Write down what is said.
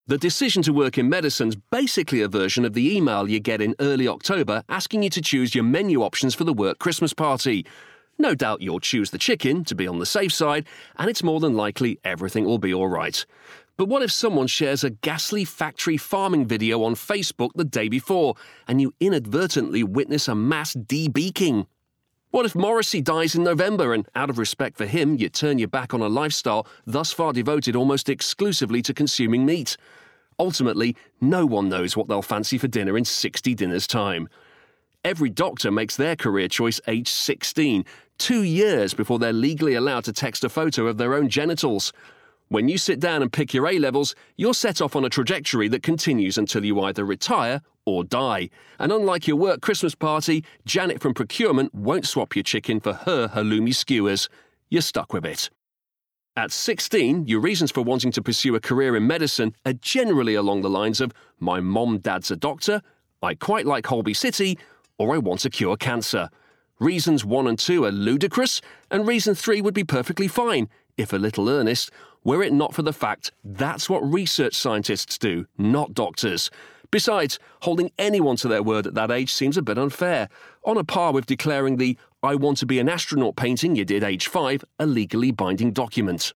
The decision to work in medicine's basically a version of the email you get in early October asking you to choose your menu options for the work Christmas party. No doubt you'll choose the chicken to be on the safe side, and it's more than likely everything will be all right. But what if someone shares a ghastly factory farming video on Facebook the day before, and you inadvertently witness a mass de-beaking? What if Morrissey dies in November and, out of respect for him, you turn your back on a lifestyle thus far devoted almost exclusively to consuming meat? Ultimately, no one knows what they'll fancy for dinner in 60 dinners' time. Every doctor makes their career choice age 16, 2 years before they're legally allowed to text a photo of their own genitals. When you sit down and pick your A-levels, you're set off on a trajectory that continues until you either retire or die. And unlike your work Christmas party, Janet from procurement won't swap your chicken for her halloumi skewers. You're stuck with it. At 16, your reasons for wanting to pursue a career in medicine are generally along the lines of my dad's a doctor, I quite like Holby City, or I want to cure cancer. Reasons 1 and 2 are ludicrous, and reason 3 would be perfectly fine, if a little earnest, were it not for the fact that's what research scientists do, not doctors. Besides, holding anyone to their word at that age seems a bit unfair, on a par with declaring the I want to be an astronaut painting you did age 5 a legally binding document.